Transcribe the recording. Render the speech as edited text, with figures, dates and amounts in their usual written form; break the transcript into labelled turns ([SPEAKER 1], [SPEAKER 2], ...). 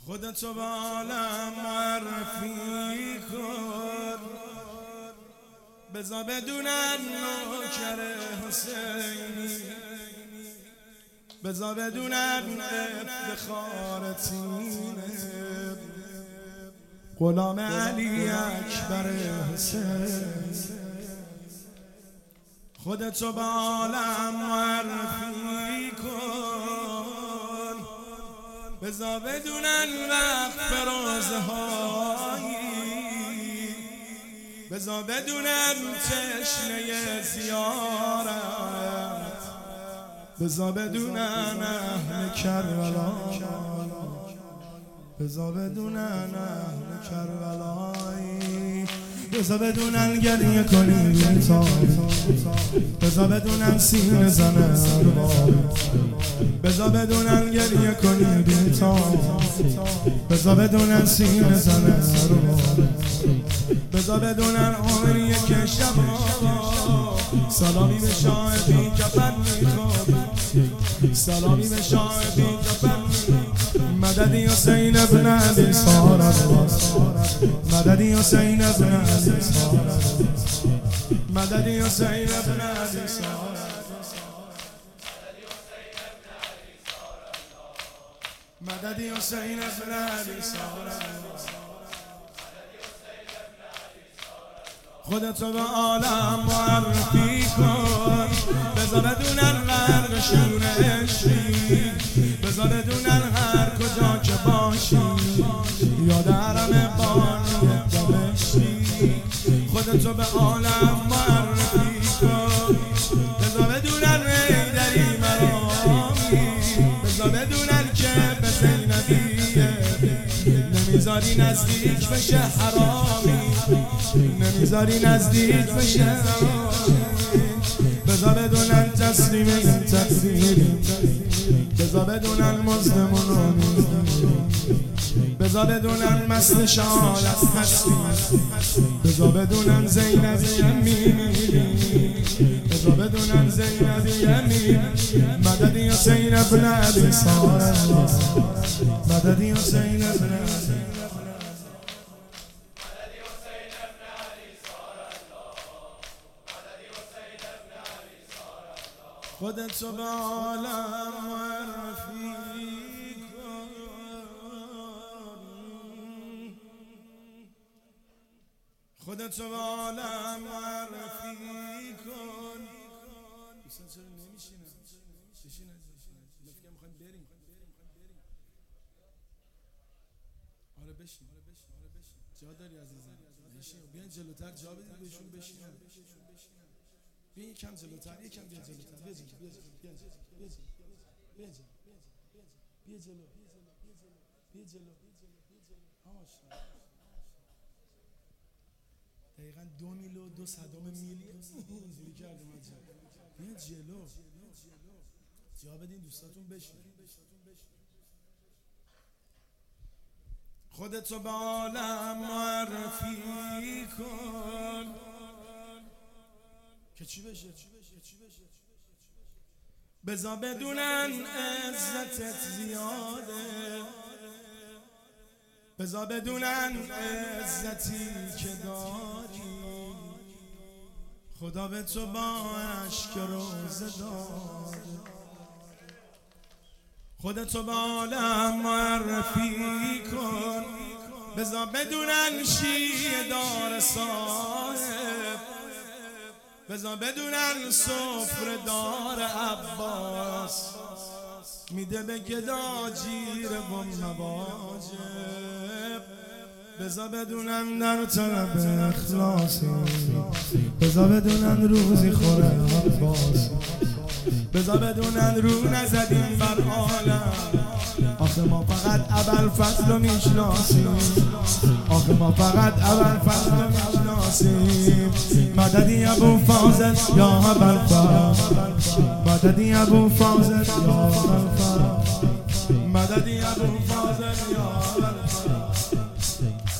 [SPEAKER 1] خودتو به عالم معرفی کن، بذار بدونن نوکر حسینی، بذار بدونن افتخار تینه، غلام علی اکبر حسین. خودتو به عالم معرفی کن، بذار بدونن وقت فروزه هایی، بذار بدونن تشنه زیارت، بذار بدونن اهل کربلا، بذار بدونن اهل کربلایی، بذار بدونن گریه کنی بی‌تاب، بذار بدونن سینه زنه ارباب، بذار بدونن گریه کنی بی‌تاب، بذار بدونن سینه زنه ارباب، بذار بدونن عمریه که شبا سلامی به شاه بی کفن میخواد، سلامی به شاه بی کفن مددی حسین ابن علی سارا، مددی حسین ابن علی سارا، مددی حسین ابن علی سارا، مددی حسین ابن علی سارا. خودتو به عالم معرفی کن، بذار بدونن غرق شور عشقی، بذار بدونن هر کجا که باشی یاد حرم بانی دمشقی. خودتو به عالم معرفی کن، بذار بدونن حیدری مرامی، بذار بدونن که به زینبیه نمیذاری نزدیک بشه حرامی، نمیذاری نزدیک بشه حرامی، بذار بدونن تسلیم این تقدیری، بذار بدونن مظلمون بذار بدونن مست شالت هستی، بذار بدونن زینب یمینی، بذار بدونن زینب یمینی، مددی حسین ابن علی سارا، مددی حسین ابن علی، خودتو به عالم معرفی کن، خودتو به عالم معرفی کن. دوستان چرا نمیشینن؟ بشینن، فکر می‌خوایم بریم. آره بشین، جا داری عزیزم، بشین. بیاین جلوتر جا بدید بهشون بشینن. بیا یکم جلوتر، یکم بیا جلوتر، بیا جلو، بیا جلو. دقیقاً 2 میل و 2 صدام میلی اینجوری کردم آجا. بیا جلو، جا بدین دوستاتون بشین. خودتو به عالم معرفی کن که چی بشه؟ بذار بدونن عزتت زیاده، بذار بدونن عزتی که داری خدا به تو با اشک روزه داده. خودتو به عالم معرفی کن، بذار بدونن شیعه دار صاحب، بذار بدونن سفره دار عباس، میده به گدا جیره و مواجب، بذار بدونن در طلب اخلاصی، بذار بدونن روزی خوره عباس، بذار بدونن رو نزدیم بر عالم، آخه ما فقط ابوالفضل رو میشناسیم، آخه ما فقط ابوالفضل رو میشناسیم. مددی ابوالفاضل یا ابوالفضل، مددی ابوالفاضل یا ابوالفضل، مددی ابوالفاضل یا ابوالفضل.